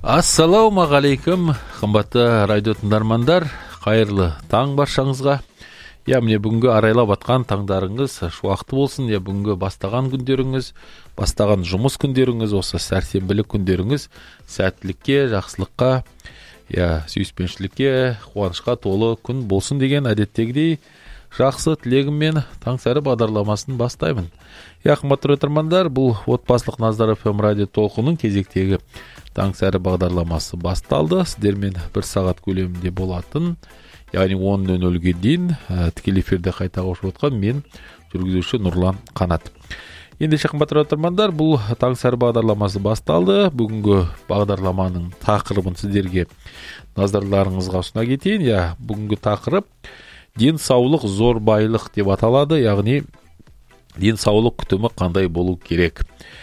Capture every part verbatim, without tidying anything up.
Ассалаумағалейкум, қымбатты радио тыңдармандар, қайырлы таң баршаңызға. Я, міне бүгінгі арайлап атқан таңдарыңыз шуақты болсын. Я, бүгінгі бастаған күндеріңіз, бастаған жұмыс күндеріңіз, осы сәрсенбілік күндеріңіз сәттілікке, жақсылыққа, я, сүйіспеншілікке, қуанышқа толы күн болсын деген әдеттегідей жақсы тілегіммен Таңсәрі бағдарламасын бастаймын. Я, қымбатты тыңдармандар, бұл отбасылық Наздар эф эм радио толқынының кезектегі Таңсәрі бағдарламасы басталды. Сіздермен бір сағат көлемінде болатын, яғни он нөл нөлге дейін тікелей эфирде қайта қосып отқан мен жүргізуші Нұрлан Қанат. Ендеше қымбатты тыңдармандар, бұл Таңсәрі бағдарламасы басталды. Бүгінгі бағдарламаның тақырыбын сіздерге назарларыңызға ұсына кетейін. Я, бүгінгі тақырып денсаулық зор байлық деп аталады, яғни денсаулық күтімі қандай болу керек.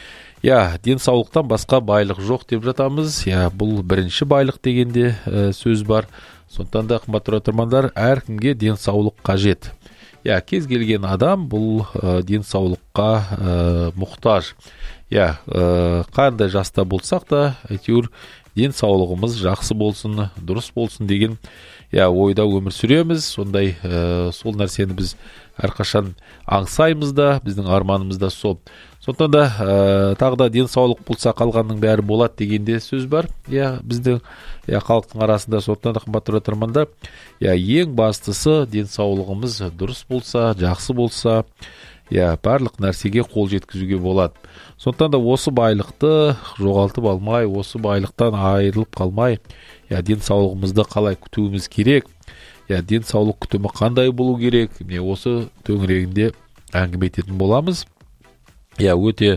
Я, денсаулықтан басқа байлық жоқ деп жатамыз. Я, бұл бірінші байлық дегенде ә, сөз бар. Сондықтан да қымбатты тыңдармандар, әркімге денсаулық қажет. Я, кез келген адам бұл ә, денсаулыққа ә, мұқтаж. Я, ә, қандай жаста болсақ та, әйтеуір денсаулығымыз жақсы болсын, дұрыс болсын деген я, ойда өмір сүреміз. Сондай ә, сол нәрсені біз әрқашан аңсаймыз да, біздің арманымыз да сол. Сондықтан да ә, тағы да денсаулық болса қалғанның бәрі болады дегенде сөз бар. Я, біздің я, халықтың арасында. Сондықтан да қымбатты тыңдармандар, я, ең бастысы денсаулығымыз дұрыс болса, жақсы болса, я, барлық нәрсеге қол жеткізуге болады. Сондықтан да осы байлықты жоғалтып алмай, осы байлықтан айырылып қалмай, я, денсаулығымызды қалай күтуіміз керек, я, денсаулық күтімі қандай болу керек, міне осы төңірегінде әңгіме ететін боламыз. Я, өте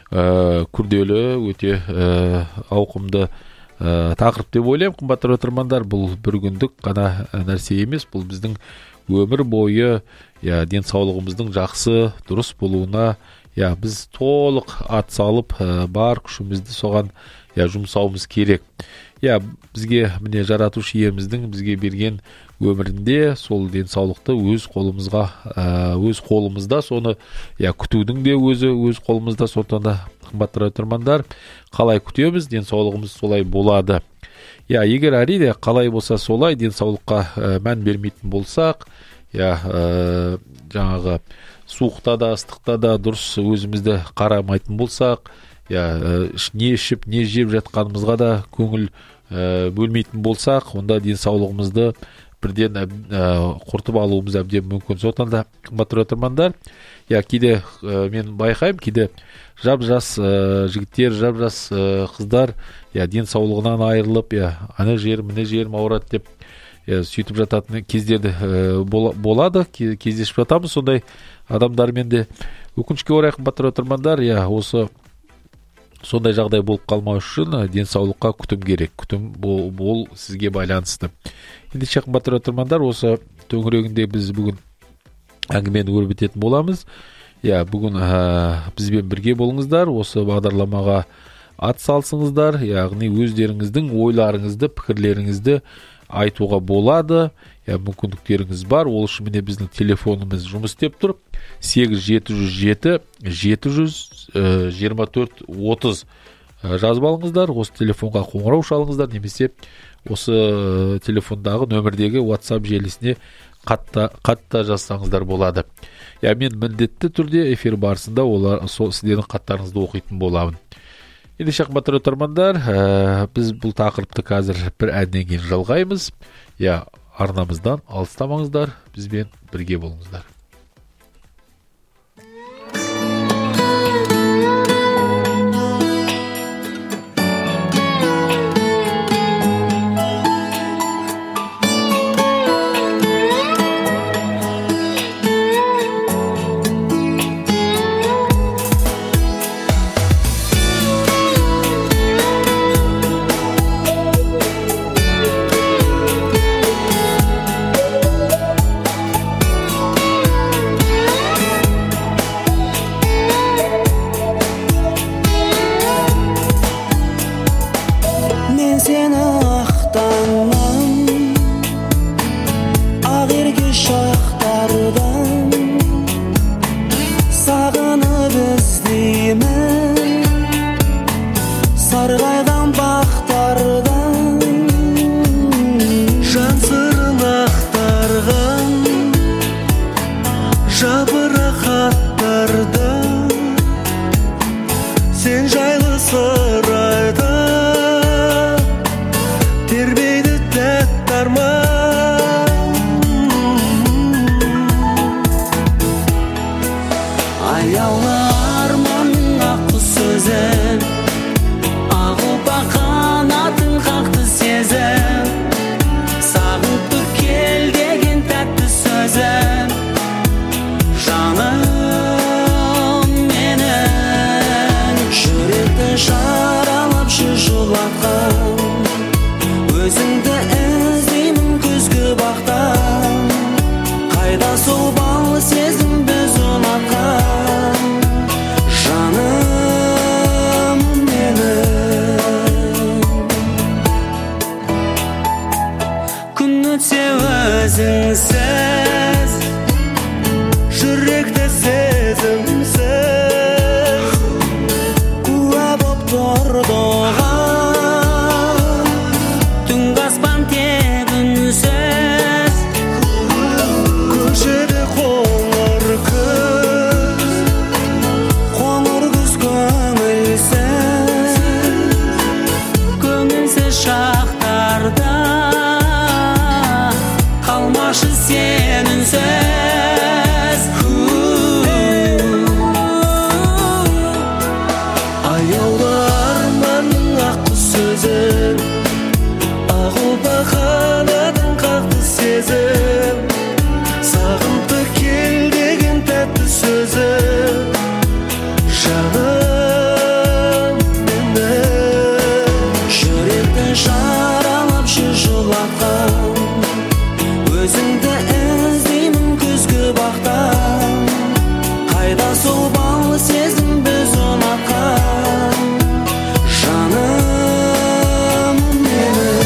ә, күрделі, өте ә, ауқымды ә, тақырып деп ойлаймын. Қымбатты тыңдармандар, бұл бір күндік қана нәрсе емес, бұл біздің өмір бойы я, денсаулығымыздың жақсы, дұрыс болуына я, біз толық атсалып ә, бар күшімізді соған я, жұмсауымыз керек. Я, бізге міне жаратушы иеміздің бізге берген өмірінде сол денсаулықты өз қолымызға, ә, өз қолымызда, соны я, күтудің де өзі өз қолымызда. Сондықтан да қымбатты тыңдармандар, қалай күтеміз, денсаулығымыз солай болады. Я, егер әрине қалай болса солай денсаулыққа ә, мән бермейтін болсақ, я, ә, жаңағы суықта да, ыстықта да дұрыс өзімізді қарамайтын болсақ, я, ә, не ішіп, не жеп жатқанымызға да көңіл ә, бөлмейтін болсақ, онда денсаулығымызды бірден ә, құртып алуымыз әбден мүмкін. Сондықтан да қымбатты тыңдармандар, я, кейде ә, мен байқаймын, кейде жап-жас ә, жігіттер, жап-жас ә, қыздар я, денсаулығынан айырылып, я, ана жерім, міне жерім ауырады деп я, сөйтіп жататын кездерді ә, болады, кездесіп жатамыз. Сондай адамдармен де өкінішке орай қымбатты тыңдармандар, я, осы сондай жағдай болып қалмау үшін денсаулыққа күтім керек. Күтім бол, бол сізге байланысты. Ендеше қымбатты тыңдармандар, осы төңірегінде біз бүгін әңгімені өрбітетін боламыз. Я, бүгін ә, бізбен бірге болыңыздар, осы бағдарламаға ат салсыңыздар, яғни өздеріңіздің ойларыңызды, пікірлеріңізді айтуға болады. Я, мүмкіндіктеріңіз бар. Ол үшін міне біздің телефонымыз жұмыс істеп тұр. сегіз жеті жүз жеті жеті жүз жиырма төрт отыз жазып алыңыздар. Осы телефонға қоңырау шалыңыздар, немесе осы телефондағы нөмірдегі WhatsApp желісіне қатта, қатта жазсаңыздар болады. Я, мен міндетті түрде эфир барысында олар сол сіздердің хаттарыңызды оқитын боламын. Ендеше қымбатты тыңдармандар, ә, біз бұл тақырыпты қазір бір әннен кейін жалғаймыз. Я, арнамыздан алыстамаңыздар, бізбен бірге болыңыздар. аттарды сен жайлы сыр айтып тербейді тәтті арман. Аяулы арманның аққу сөзін ағып қанатын қақты сезім, сағынтып кел деген тәтті сөзім, жаным менің жүректі жаралап шыжылатқан, өзіңді іздеймін күзгі бақтан, қайда сол бал сезім біз ұнатқан, жаным менің. Күн өтсе өзіңсіз, жүректі сезімсіз, куә боп тұрды оған, түнгі аспан тек үнсіз, көшеде қоңыр күз, қоңыр күз көңілсіз, көңілсіз шақтарда қалмашы сен үнсіз. Аяулы арманның аққу сөзін ағып қанатын қақты сезім, сағынты кел деген тәтті сөзім, жаным менің жүректі жаралап шыжылатқан, өзіңді іздеймін күзгі бақтан, қайда сол бал сезім біз ұнатқан, жаным менің.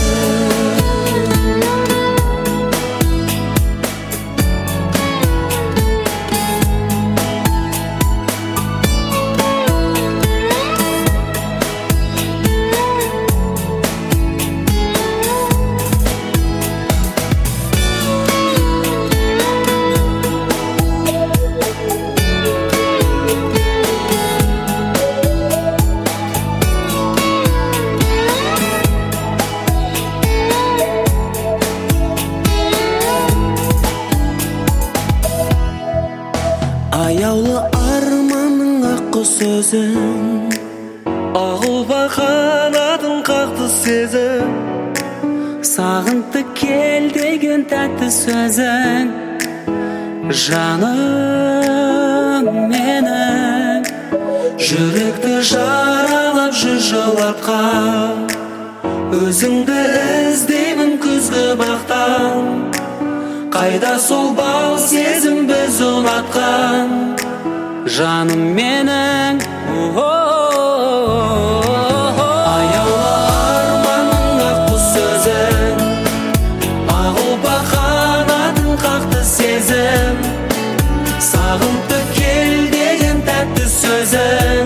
Аяулы арманның аққу сөзін ағып қанатын қақты сезім, сағынты кел деген тәтті сөзін, жаным менің жүректі жаралап шыжылатқан, өзіңді іздеймін күзгі бақтан, қайда сол бал сезім біз ұнатқан, жаным менің. Аяулы арманның аққу сөзін ағып қанатын қақты сезім, сағынты кел деген тәтті сөзім,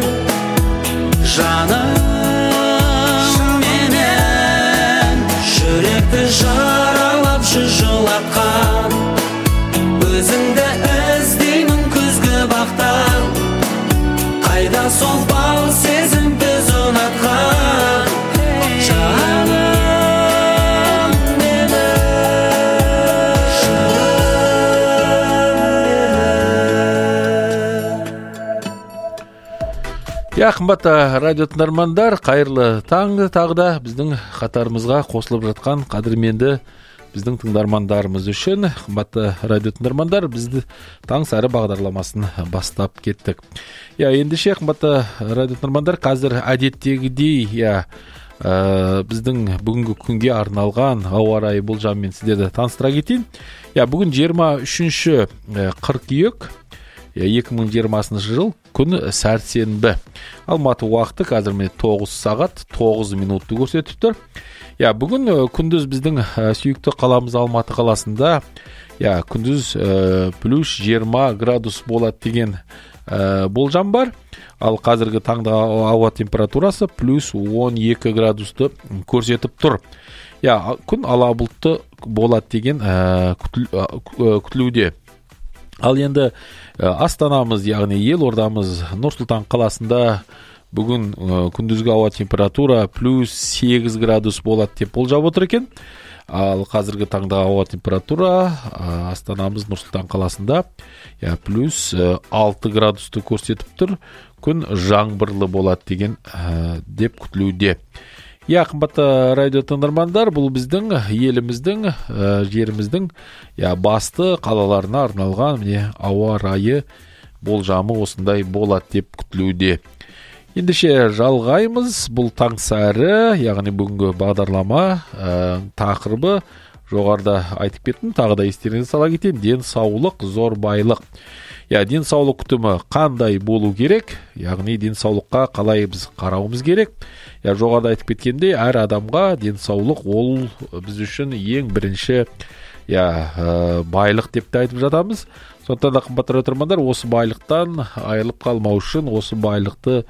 жаным менің жүректі жаралап шыжылатқан, өзіңді іздеймін күзгі бақтан, қайда сол бал сезім біз ұнатқан, жаным менің. Я қымбатты радио тыңдармандар, қайырлы таңды тағы да біздің қатарымызға қосылып жатқан қадірменді біздің тыңдармандарымыз үшін. Қымбатты радио тыңдармандар, бізді таң сәрі бағдарламасын бастап кеттік. Я ендеше қымбатты радио тыңдармандар, қазір әдеттегідей я ә, біздің бүгінгі күнге арналған ауа райы болжамымен сіздерді таныстыра кетейін. Я бүгін жиырма үшінші қыркүйек екі мың жиырмасыншы жыл, күн сәрсенбі. Алматы уақыты қазір міне тоғыз сағат тоғыз минутты көрсетіп тұр. Я бүгін күндіз біздің сүйікті қаламыз Алматы қаласында я күндіз ә, плюс жиырма градус болады деген ә, болжам бар. Ал қазіргі таңда ауа температурасы плюс он екі градусты көрсетіп тұр. Я күн ала бұлтты болады деген ә, күтіл, ә, күтілуде. Ал енді астанамыз, яғни елордамыз Нұр-Сұлтан қаласында бүгін күндізгі ауа температура плюс сегіз градус болады деп болжап отыр екен. Ал қазіргі таңда ауа температура астанамыз Нұр-Сұлтан қаласында плюс алты градусты көрсетіп тұр. Күн жаңбырлы болады деген деп күтілуде. Я, қымбатты радио тыңдармандар, бұл біздің еліміздің, жеріміздің басты қалаларына арналған міне ауа райы болжамы осындай болады деп күтілуде. Ендеше жалғаймыз. Бұл таңсәрі, яғни бүгінгі бағдарлама тақырыбы жоғарыда айтып кеттім, тағы да естеріңізге сала кетейін. Денсаулық, зор байлық. Я, денсаулық күтімі қандай болу керек? Яғни денсаулыққа қалай біз қарауымыз керек? Я, жоғарыда айтып кеткендей, әр адамға денсаулық ол біз үшін ең бірінші я, байлық деп те айтып жатамыз. Сондықтан да қымбатты тыңдармандар, осы байлықтан айырылып қалмау үшін, осы байлықты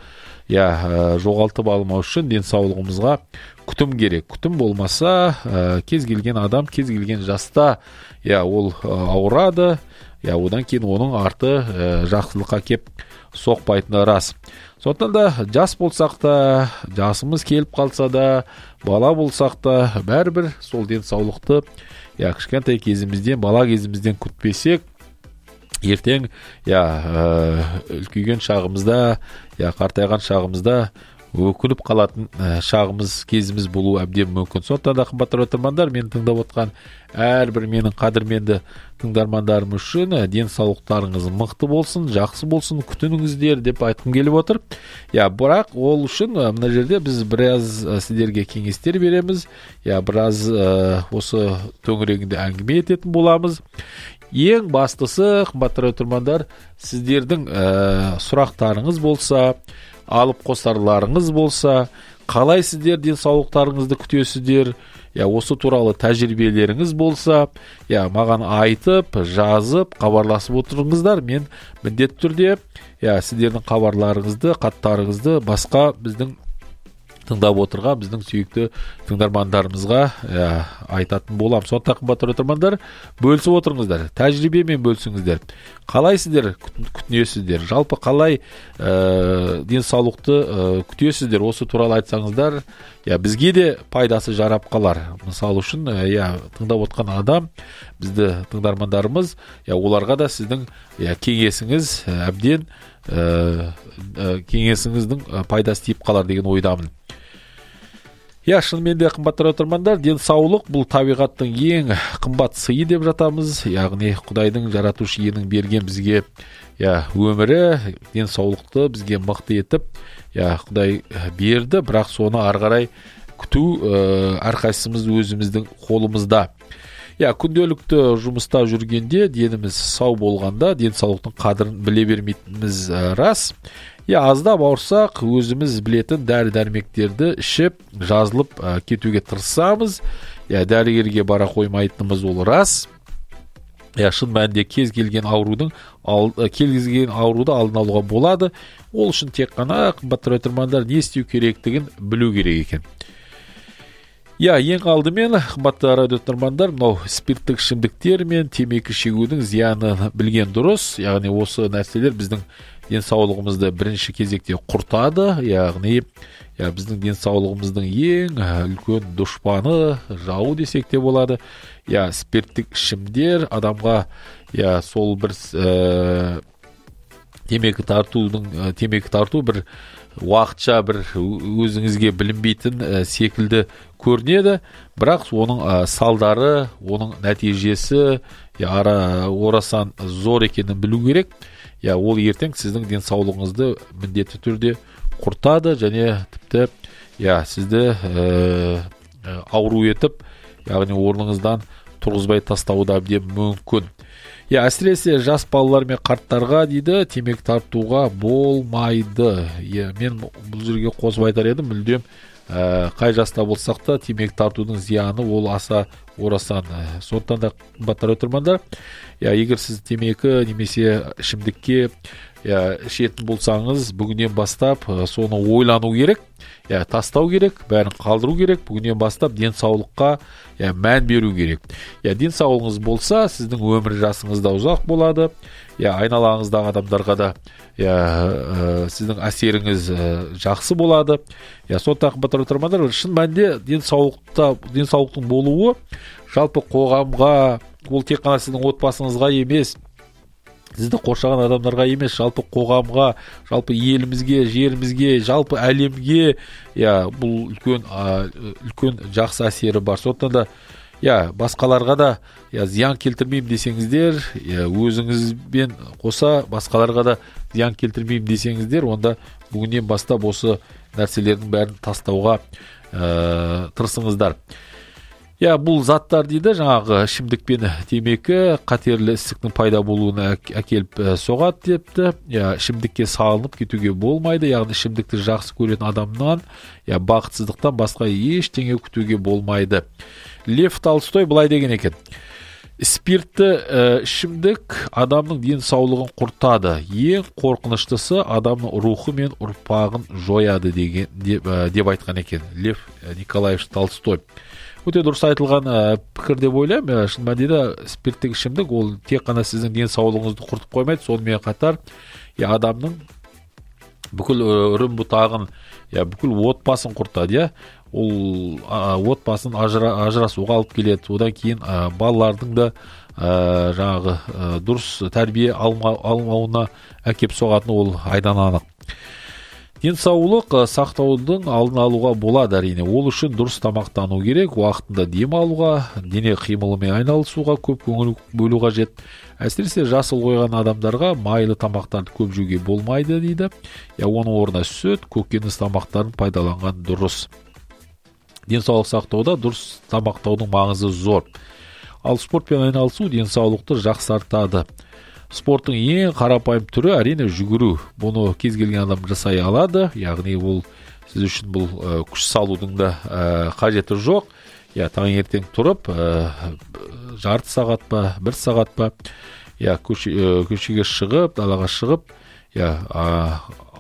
я, жоғалтып алмау үшін денсаулығымызға күтім керек. Күтім болмаса, кез келген адам, кез келген жаста я, ол ауырады. Я, одан кейін оның арты жақсылыққа кеп соқпайтыны рас. Сондықтан да жас болсақ та, жасымыз келіп қалса да, бала болсақ та, бәрібір сол денсаулықты я, кішкентай кезімізден, бала кезімізден күтпесек, ертең я, үлкейген шағымызда, я, қартайған шағымызда өкініп қалатын шағымыз, кезіміз болу әбден мүмкін. Сондықтан да қымбатты тыңдармандар, мен тыңдап отқан әрбір менің қадірменді тыңдармандарым үшін денсаулықтарыңыз мықты болсын, жақсы болсын, күтініңіздер деп айтқым келіп отыр. Я, бірақ ол үшін мына жерде біз біраз сіздерге кеңестер береміз. Я, біраз осы төңірегінде әңгіме ететін боламыз. Ең бастысы, қымбатты тыңдармандар, сіздердің сұрақтарыңыз болса, алып қосарларыңыз болса, қалай сіздер денсаулықтарыңызды күтесіздер, я, осы туралы тәжірибелеріңіз болса, я, маған айтып, жазып, хабарласып отырыңыздар. Мен міндетті түрде я, сіздердің хабарларыңызды, хаттарыңызды басқа біздің тыңдап отырған біздің сүйікті тыңдармандарымызға я, айтатын болам. Сондықтан қымбатты тыңдармандар, бөлісіп отырыңыздар, тәжірибемен бөлісіңіздер. Қалай сіздер күтінесіздер? Жалпы қалай ә, денсаулықты ә, күтесіздер? Осы туралы айтсаңыздар, я, бізге де пайдасы жарап қалар. Мысалы үшін, я, тыңдап отқан адам, бізді тыңдармандарымыз, я, оларға да сіздің я, кеңесіңіз әбден ә, ә, кеңесіңіздің пайдасы тиіп қалар деген ойдамын. Я, шынымен де қымбатты тыңдармандар, денсаулық бұл табиғаттың ең қымбат сыйы деп жатамыз. Яғни Құдайдың жаратушы иенің берген бізге я, өмірі, денсаулықты бізге мықты етіп, я, Құдай берді, бірақ соны ары қарай күту әрқайсымыз өзіміздің қолымызда. Я, күнделікті жұмыста жүргенде, деніміз сау болғанда, денсаулықтың қадірін біле бермейтініміз рас. Я, аздап ауырсақ, өзіміз білетін дәрі-дәрмектерді ішіп, жазылып ә, кетуге тырысамыз. Я, дәрігерге бара қоймайтынымыз ол рас. Я, шын мәнінде кез келген аурудың ал, кез келген ауруды алдын алуға болады. Ол үшін тек қана қымбатты тыңдармандар не істеу керектігін білу керек екен. Я, ең алдымен қымбатты радио тыңдармандар, мынау спирттік ішімдіктер мен темекі шегудің зиянын білген дұрыс. Яғни осы нәрселер біздің денсаулығымызды бірінші кезекте құртады. Яғни я, біздің денсаулығымыздың ең үлкен дұшпаны, жауы десек те болады. Я, спирттік ішімдер адамға я, сол бір ә, темекі тартудың темекі тарту бір уақытша бір өзіңізге білінбейтін ә, секілді көрінеді, бірақ оның ә, салдары, оның нәтижесі я, ара, орасан зор екенін білу керек. Я, ол ертең сіздің денсаулығыңызды міндетті түрде құртады және тіпті я, сізді ә, ауру етіп, яғни орныңыздан тұрғызбай тастауы да әбден мүмкін. Я, әсіресе жас балалар мен қарттарға дейді, темекі тартуға болмайды. Я, мен бұл жерге қосып айтар едім, мүлдем ә, қай жаста болсақ та темекі тартудың зияны ол аса орасан. Сондықтан да қымбатты тыңдармандар, я егер сіз темекі немесе ішімдікке я ішетін болсаңыз, бүгіннен бастап соны ойлану керек, я тастау керек, бәрін қалдыру керек. Бүгіннен бастап денсаулыққа я мән беру керек. Я денсаулығыңыз болса, сіздің өмір жасыңыз да ұзақ болады. Я айналаңыздағы адамдарға да я ә, сіздің әсеріңіз ә, жақсы болады. Я сондықтан қымбатты тыңдармандар, шын мәнінде денсаулықта денсаулықтың болуы жалпы қоғамға, ол тек қана сіздің отбасыңызға емес, сізді қоршаған адамдарға емес, жалпы қоғамға, жалпы елімізге, жерімізге, жалпы әлемге, я бұл үлкен үлкен жақсы әсері бар. Сондықтан да я басқаларға да я зиян келтірмеймін десеңіздер, я өзіңізбен қоса басқаларға да зиян келтірмеймін десеңіздер, онда бүгіннен бастап осы нәрселердің бәрін тастауға ә, тырысыңыздар. Я бұл заттар дейді, жаңағы ішімдік пен темекі қатерлі ісіктің пайда болуына әкеліп соғады депті. Я ішімдікке салынып кетуге болмайды, яғни ішімдікті жақсы көретін адамнан я бақытсыздықтан басқа ештеңе күтуге болмайды. Лев Толстой былай деген екен: спиртті ә, ішімдік адамның денсаулығын құртады, ең қорқыныштысы адамның рухы мен ұрпағын жояды деген деп, ә, деп айтқан екен Лев Николаевич Толстой. Өте дұрыс айтылған ә, пікір деп ойлаймын. Шын мәнінде спирттік ішімдік ол тек қана сіздің денсаулығыңызды құртып қоймайды, сонымен қатар я адамның бүкіл үрім бұтағын, я бүкіл отбасын құртады. Я ол ә, отбасын ажыра, ажырасуға алып келеді. Одан кейін ә, балалардың да ә, жаңағы ә, дұрыс тәрбие алма, алмауына әкеп соғатыны ол айдан анық. Денсаулық сақтаудың алдын алуға болады әрине. Ол үшін дұрыс тамақтану керек, уақытында дем алуға, дене қимылымен айналысуға көп көңіл бөлу қажет. Әсіресе жасыл қойған адамдарға майлы тамақтарды көп жеуге болмайды дейді. Я оның орнына сүт, көкөніс тамақтарын пайдаланған дұрыс. Денсаулық сақтауда дұрыс тамақтаудың маңызы зор. Ал спортпен айналысу денсаулықты жақсартады. Спорттың ең қарапайым түрі әрине жүгіру. Бұны кез келген адам жасай алады, яғни ол сіз үшін бұл ә, күш салудың да ә, қажеті жоқ. Я таңертең тұрып, ә, жарты сағат па, бір сағат па, я көше, ә, көшеге шығып, далаға шығып, я ә,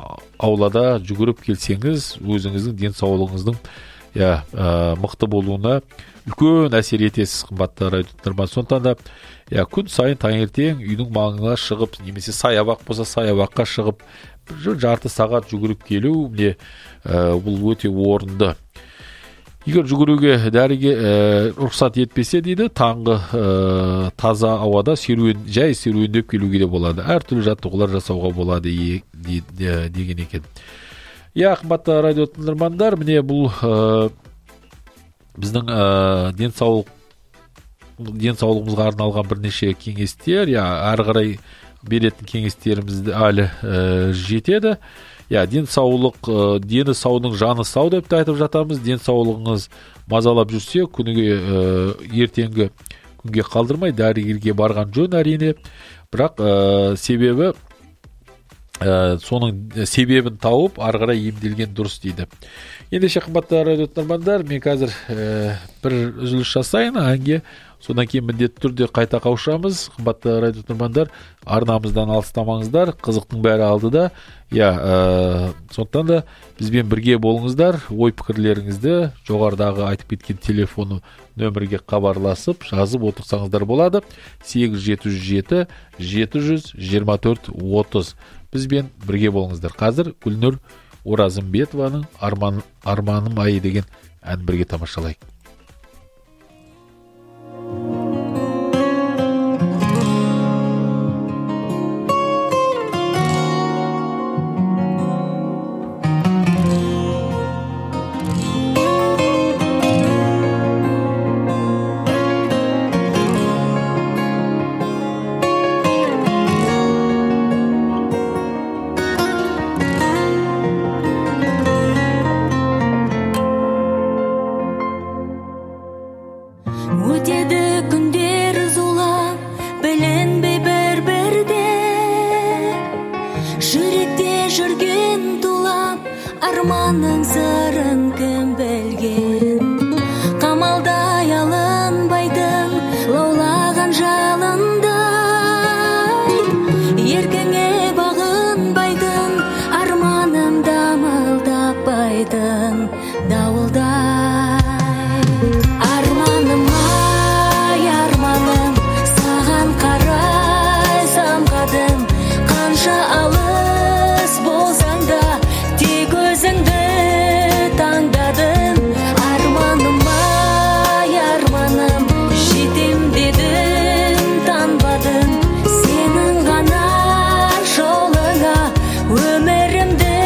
аулада жүгіріп келсеңіз, өзіңіздің денсаулығыңыздың я ә, мықты болуына үлкен әсер етесіз, қымбатты радиотыңдарман. Сондықтан да я күн сайын таңертең үйдің маңына шығып, немесе саябақ болса саябаққа шығып, жарты сағат жүгіріп келу, міне ә, бұл өте орынды. Егер жүгіруге дәріге ә, рұқсат етпесе дейді, таңғы ә, таза ауада серуен, жай серуендеп келуге де болады. Әртүрлі жаттығулар жасауға болады е, де, де, деген екен. Я қымбатты радиотыңдармандар, міне бұл ә, біздің ә, денсаулық денсаулығымызға арналған бірнеше кеңестер, я әрі қарай беретін кеңестерімізді әлі ә, жетеді. Я денсаулық, ә, дені саудың жаны сау деп айтып жатамыз. Денсаулығыңыз мазалап жүрсе, күніге ә, ертеңгі күнге қалдырмай дәрігерге барған жөн әрине. Бірақ ә, себебі ә, соның себебін тауып, ары қарай емделген дұрыс дейді. Ендеше қымбатты радиотыңдармандар, мен қазір ә, бір үзіліс жасайын, әнге содан кейін міндетті түрде қайта қауышамыз. Қымбатты радиотыңдармандар, арнамыздан алыстамаңыздар, қызықтың бәрі алдыда. Я ә, сондықтан да бізбен бірге болыңыздар. Ой пікірлеріңізді жоғарыдағы айтып кеткен телефоны нөмірге хабарласып жазып отырсаңыздар болады. сегіз жеті жүз жеті жеті жүз жиырма төрт отыз. Бізбен бірге болыңыздар. Қазір Гүлнұр Оразымбетованың Арман, Арманым айы деген ән бірге тамашалайық. Арманның сырын кім білген, қамалдай алынбайды өмірімді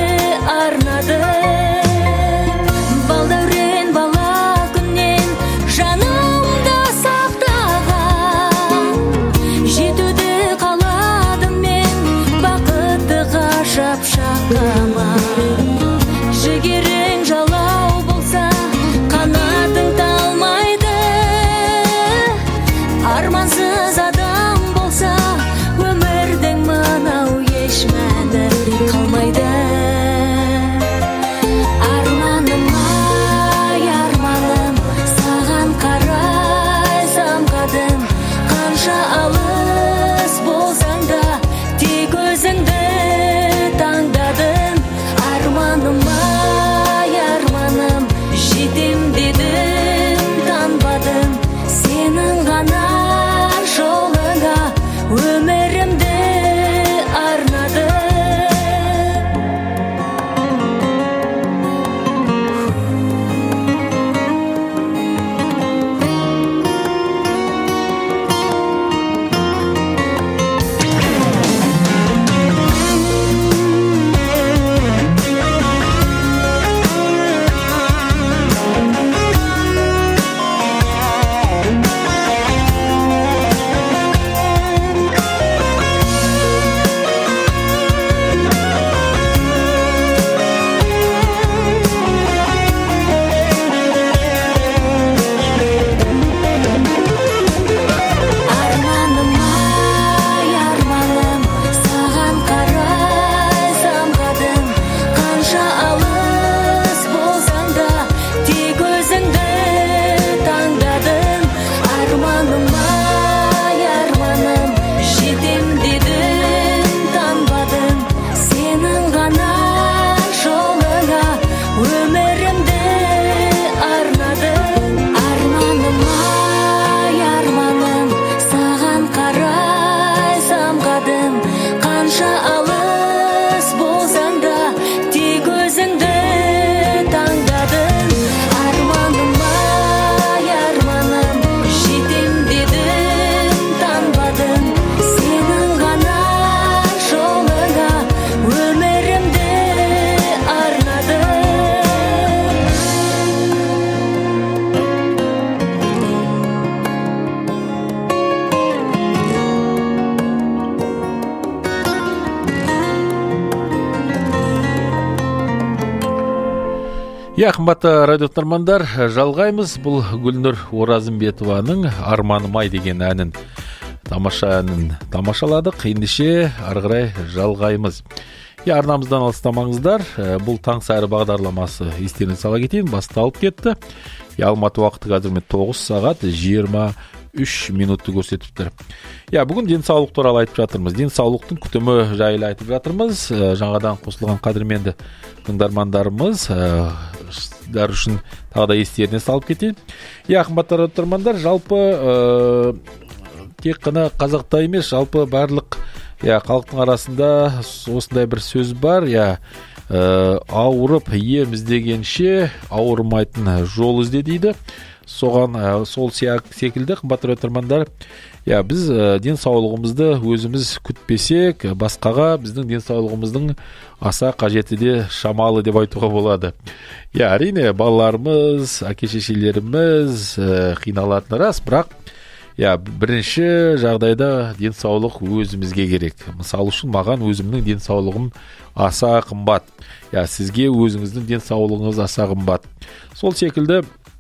арнадым. Балдәурен бала күннен жанымда сақтаған, жетуді қаладым мен бақытты ғажап шаққама. Жігерің жалау болса, қанатың талмайды. Армансыз адам болса, өмірдің мынау еш мәні қалмайды. Арманым ай, арманым, саған қарай самғадым. Қанша алыс болсаң да, тек өзіңді таңдадым. Арманым ай, арманым, жетем дедім, танбадым. Сенің ғана жолыңа өмірімді арнадым. Арманым ай, арманым, саған қарай самғадым. Қанша алыс болсаң да, тек өзіңді таңдадым. Арманым ай, арманым, жетем дедім, танбадым. Сенің ғана жолыңа өмірімді арнадым. Арманым ай, арманым, саған қарай самғадым. Қанша алыс болсаң да, тек өзіңді таңдадым. Арманым ай, арманым, жетем дедім, танбадым. Сенің ғана жолыңа өмірімді арнадым. Я, қымбатты радио тыңдармандар, жалғаймыз. Бұл Гүлнұр Оразымбетованың Арманым ай деген әнін, тамаша әнін тамашаладық. Ендеше ары қарай жалғаймыз. Я, арнамыздан алыстамаңыздар. Бұл таң сайры бағдарламасы естеріңізге сала кетейін, басталып кетті. Я, Алматы уақыты қазір тоғыз сағат жиырма үш минутты көрсетіп тұр. Я, бүгін денсаулық туралы айтып жатырмыз. Денсаулықтың күтімі жайлы айтып жатырмыз. Жаңадан қосылған қадірменді тыңдармандарымыз дар үшін тағы да естеріне салып кетейін. Я, қымбатты тыңдармандар, жалпы ә, тек қана қазақта емес, жалпы барлық я, халықтың арасында осындай бір сөз бар. Я, ә, ауырып ем іздегенше ауырмайтын жол ізде дейді. Соған ә, сол секілді, қымбатты тыңдармандар, я, біз ә, денсаулығымызды өзіміз күтпесек, басқаға біздің денсаулығымыздың аса қажеті де шамалы деп айтуға болады. Я, әрине балаларымыз, әке-шешелеріміз ә, қиналатыны рас, бірақ я, бірінші жағдайда денсаулық өзімізге керек. Мысалы үшін маған өзімнің денсаулығым аса қымбат. Я, сізге өзіңіздің денсаулығыңыз аса қымбат. Сол секілді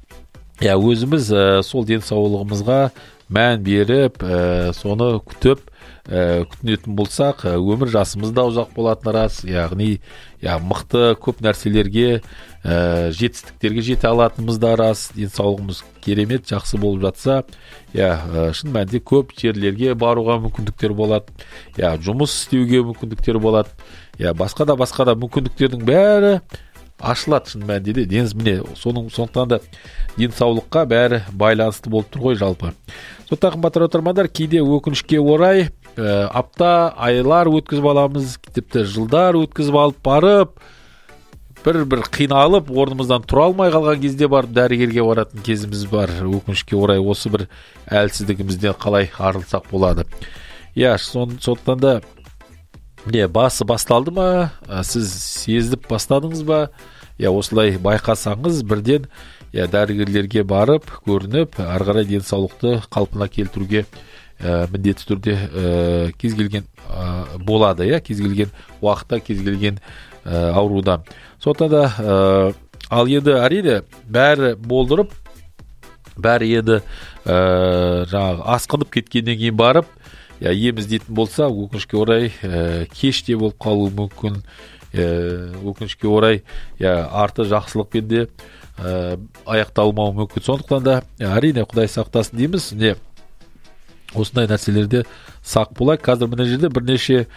я, өзіміз ә, сол денсаулығымызға мән беріп, ә, соны күтіп, ә, күтінетін болсақ, ә, өмір жасымыз да ұзақ болатыны рас. Яғни, я, мықты көп нәрселерге, ә, жетістіктерге жете алатынымыз да рас. Денсаулығымыз керемет, жақсы болып жатса, я, ә, шын мәнінде көп жерлерге баруға мүмкіндіктер болады. Я, жұмыс істеуге мүмкіндіктер болады. Я, басқа да басқа да мүмкіндіктердің бәрі ашылады шын мәнінде. Денс міне соның сондықтан да денсаулыққа бәрі байланысты болып тұр ғой жалпы. Сондықтан қымбатты тыңдармандар, кейде өкінішке орай ә, апта, айлар өткізіп аламыз, тіпті жылдар өткізіп алып барып, бір-бір қиналып, орнымыздан тұра алмай қалған кезде барып дәрігерге баратын кезіміз бар. Өкінішке орай осы бір әлсіздігімізден қалай арылсақ болады. Я, сондықтан да міне басы басталды ма, сіз сезіп бастадыңыз ба, я осылай байқасаңыз бірден я дәрігерлерге барып көрініп ары қарай денсаулықты қалпына келтіруге ә, міндетті түрде ә, кез келген ә, болады, я кез келген уақытта кез келген ә, аурудан. Сондықтан да ә, ал енді әрине бәрі болдырып, бәрі енді ә, жаңағы асқынып кеткеннен кейін барып я ем іздейтін болса, өкінішке орай ә, кеш те болып қалуы мүмкін. ә, өкінішке орай я арты жақсылықпен де ә, аяқталмауы мүмкін. Сондықтан да әрине Құдай сақтасын дейміз. Не осындай нәрселерде сақ болайық. Қазір мына жерде бірнеше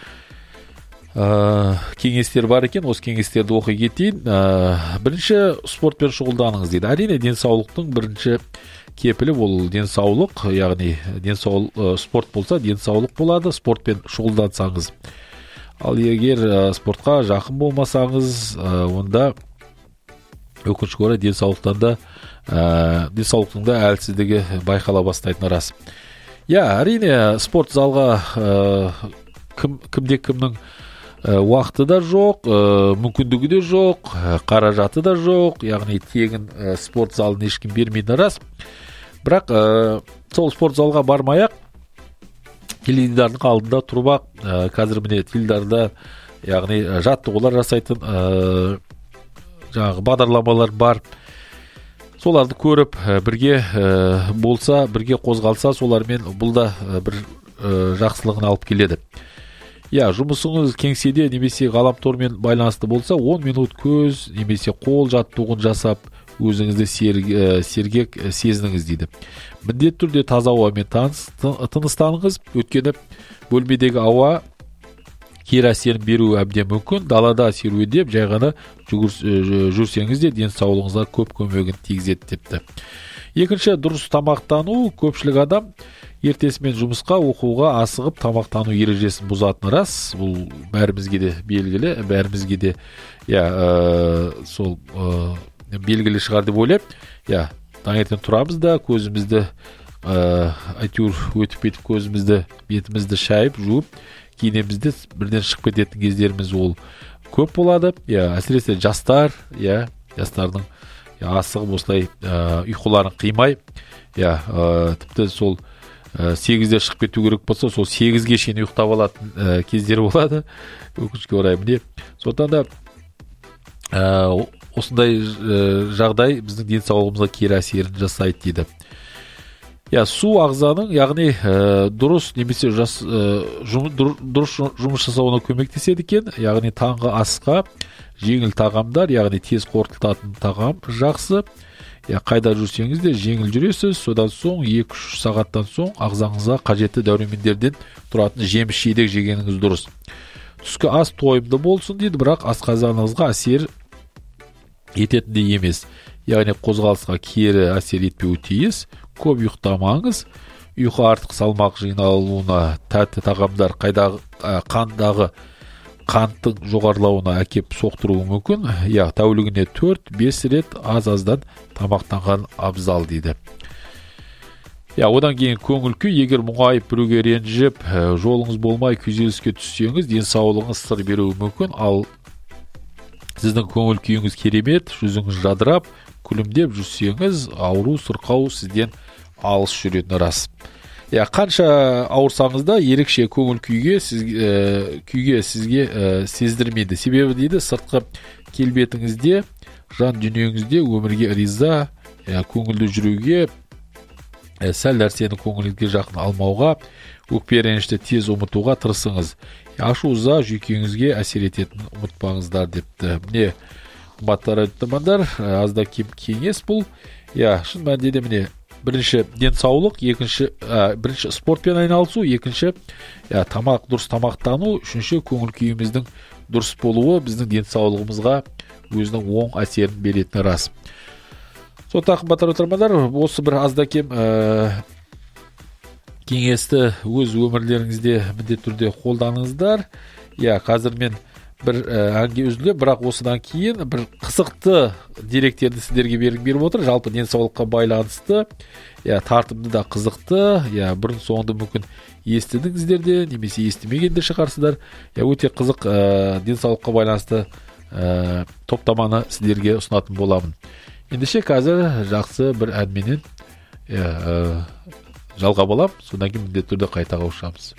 ә, кеңестер бар екен. Осы кеңестерді оқи кетейін. ә, Бірінші, спортпен шұғылданыңыз дейді. Әрине денсаулықтың бірінші кепілі ол денсаулық, яғни денсаулық, ә, спорт болса денсаулық болады, спортпен шұғылдансаңыз. Ал егер ә, спортқа жақын болмасаңыз, ә, онда өкінішке орай денсаулықтан да ә, денсаулықтың да әлсіздігі байқала бастайтыны рас. Я, әрине спорт залға ә, кім, кімде кімнің ә, уақыты да жоқ, ә, мүмкіндігі де жоқ, ә, қаражаты да жоқ, яғни тегін ә, спорт залын ешкім бермейді рас. Бірақ ә, сол спорт залға бармай-ақ теледидардың алдында тұрып-ақ, ә, қазір міне теледидарда яғни жаттығулар жасайтын ә, жаңағы бағдарламалар бар. Соларды көріп бірге ә, болса, бірге қозғалса, солармен бұл да ә, бір ә, жақсылығын алып келеді. Я, жұмысыңыз кеңседе немесе ғаламтормен байланысты болса, он минут көз немесе қол жаттығуын жасап, өзіңізді серг, сергек сезініңіз дейді. Міндетті түрде таза ауамен тыныстаныңыз, өйткені бөлмедегі ауа кері әсерін беруі әбден мүмкін. Далада серуендеп, жай ғана жүрсеңіз де денсаулығыңызға көп көмегін тигізеді депті. Екінші, дұрыс тамақтану. Көпшілік адам ертесімен жұмысқа, оқуға асығып тамақтану ережесін бұзатыны рас. Бұл бәрімізге де белгілі, бәрімізге де я, ә, сол ә, белгілі шығар деп ойлап, я, таңертең тұрамыз да, көзімізді ә, әйтеуір өтіп кетіп, көзімізді, бетімізді шайып, жуып, киінемізді бірден шығып кететін кездеріміз ол көп болады. Я, әсіресе жастар, я, жастардың я, асығып осылай ә, ұйқыларын қимай, я, ә, тіпті сол ә, сегізде шығып кету керек болса, сол сегізге шейін ұйықтап алатын ә, кездер болады. Өкінішке орай міне. Сондықтан да ә, осындай ә, жағдай біздің денсаулығымызға кері әсерін жасайды дейді. Я, су ағзаның, яғни ә, дұрыс немесе жас, ә, жұм, дұрыс жұмыс жасауына көмектеседі екен. Яғни таңғы асқа жеңіл тағамдар, яғни тез қорытылатын тағам жақсы. Я, қайда жүрсеңіз де жеңіл жүресіз. Содан соң екі-үш сағаттан соң ағзаңызға қажетті дәрумендерден тұратын жеміс жидек жегеніңіз дұрыс. Түскі ас тойымды болсын дейді, бірақ асқазаныңызға әсер ететіндей емес. Яғни қозғалысқа кері әсер етпеуі тиіс. Көп ұйықтамаңыз. Ұйқы артық салмақ жиналуына, тәтті тағамдар қайдағы ә, қандағы қанттың жоғарылауына әкеп соқтыруы мүмкін. Я, тәулігіне төрт-бес рет аз-аздан тамақтанған абзал дейді. Я, одан кейін көңіл күй. Егер мұңайып, біреуге ренжіп, жолыңыз болмай күйзеліске түссеңіз, денсаулығыңыз сыр беруі мүмкін. Ал сіздің көңіл күйіңіз керемет, жүзіңіз жадырап, күлімдеп жүрсеңіз, ауру сырқау сізден алыс жүретіні рас. Я, қанша ауырсаңыз да ерекше көңіл күйге сіз, ә, күйге сізге ә, сездірмейді. Себебі дейді, сыртқы келбетіңізде, жан дүниеңізде өмірге риза, ә, көңілді жүруге, ә, сәл нәрсені көңілге жақын алмауға, өкпе ренішті тез ұмытуға тырысыңыз. Ашу ыза жүйкеңізге әсер ететін ұмытпаңыздар депті. Міне, қымбатты радиотыңдармандар, азда кем кеңес бұл. Я, шын мәнінде де міне, бірінші денсаулық, екінші ә, бірінші спортпен айналысу, екінші ә, тамақ, дұрыс тамақтану, үшінші көңіл күйіміздің дұрыс болуы біздің денсаулығымызға өзінің оң әсерін беретіні рас. Сондықтан қымбатты радиотыңдармандар, осы бір азда кем ә, кеңесті өз өмірлеріңізде міндетті түрде қолданыңыздар. Я, қазір мен бір әңгіме үзілді, бірақ осыдан кейін бір қызықты деректерді сіздерге беріп отыр. Жалпы денсаулыққа байланысты, я тартымды да қызықты, я бұрын соңды мүмкін естідіңіздер де, немесе естімегендер шығарсыздар. Я өте қызық ә, денсаулыққа байланысты ә, топтаманы сіздерге ұсынатын боламын. Ендеше қазір жақсы бір әнменен ә, жалғап алам, содан кейін міндетті түрде қайта қауышамыз.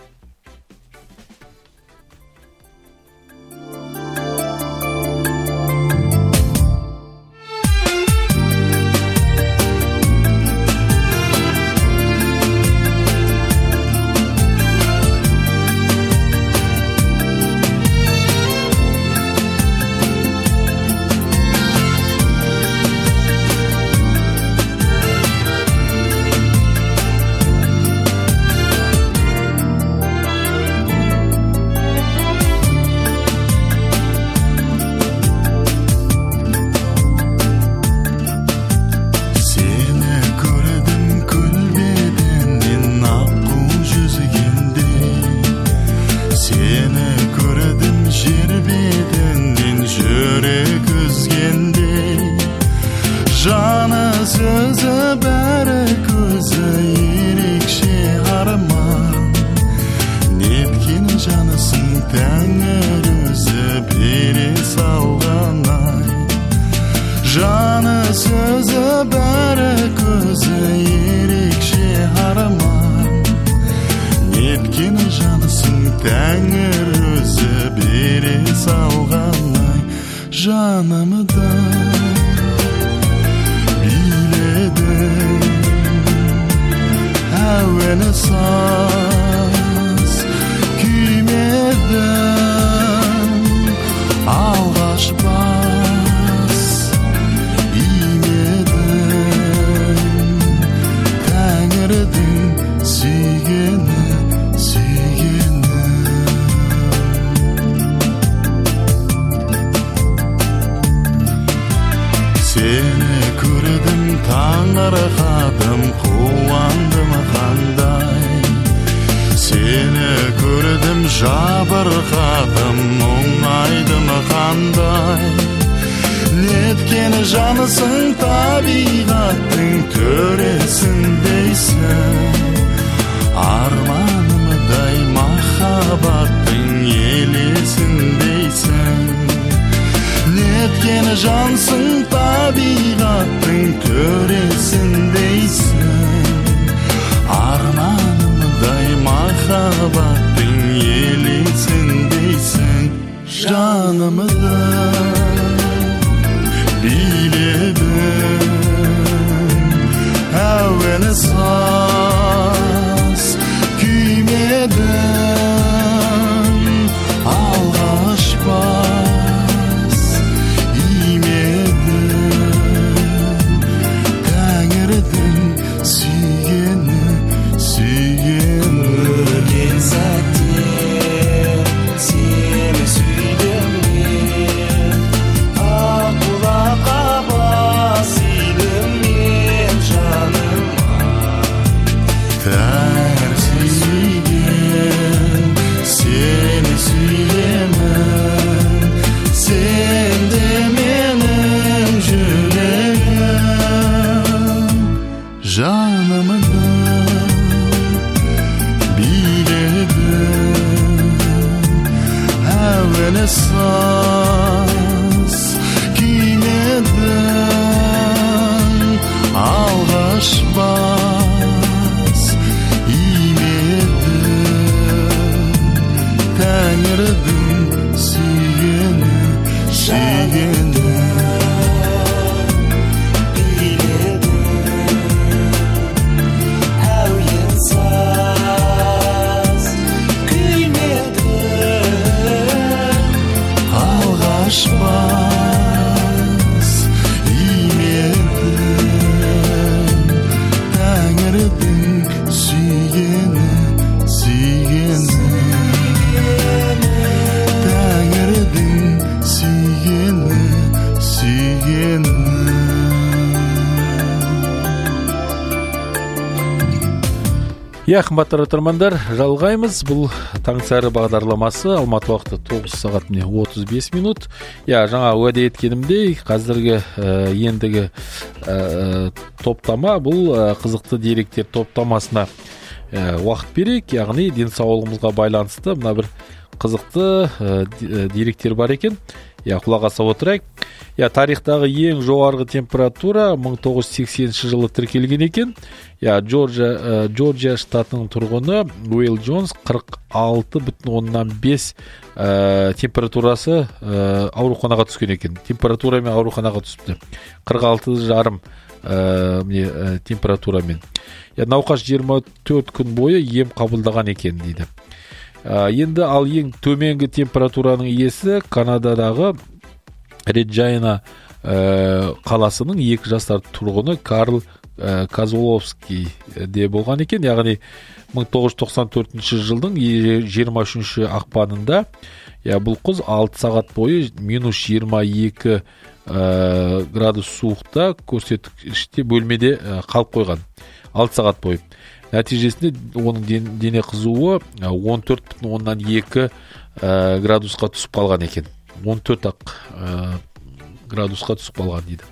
Я, қымбатты тыңдармандар, жалғаймыз. Бұл таң сәрі бағдарламасы Алматы уақыты тоғыз сағат отыз бес минут. Я, жаңа уәде еткенімдей, қазіргі ә, ендігі ә, топтама бұл ә, қызықты деректер топтамасына ә, уақыт берейік. Яғни денсаулығымызға байланысты мына бір қызықты ә, деректер бар екен. Я, құлақ аса отырайық. Я, тарихтағы ең жоғарғы температура мың тоғыз жүз сексенінші жылы тіркелген екен. Я, Джорджия, ә, Джорджия штатының тұрғыны Уэйл Джонс қырық алты бүтін оннан бес ә, температурасы ә, ауруханаға түскен екен. Температурамен ауруханаға түсіпті. қырық алты жарым ә, ә, температурамен. Я, науқас жиырма төрт күн бойы ем қабылдаған екен дейді. Ә, енді ал ең төменгі температураның иесі Канададағы Реджайна ә, қаласының екі жастар тұрғыны Карл ә, Козловский де болған екен. Яғни мың тоғыз жүз тоқсан төртінші жылдың жиырма үшінші ақпанында я, бұл қыз алты сағат бойы минус жиырма екі ә, градус суықта көрсеткіште бөлмеде ә, қалып қойған. алты сағат бойы. Нәтижесінде оның дене қызуы он төрт бүтін оннан екі ә, градусқа түсіп қалған екен. он төрт ақ ә, градусқа түсіп қалған дейді.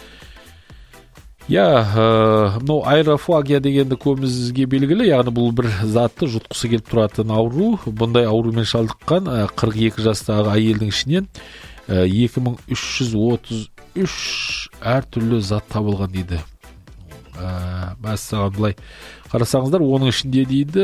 Я, ә, мынау аэрофагия дегенді көбімізге белгілі, яғни бұл бір затты жұтқысы келіп тұратын ауру. Бұндай аурумен шалдыққан ә, қырық екі жастағы әйелдің ішінен ә, екі мың үш жүз отыз үш әртүрлі зат табылған дейді. Ә, мәссаған былай қарасаңыздар, оның ішінде дейді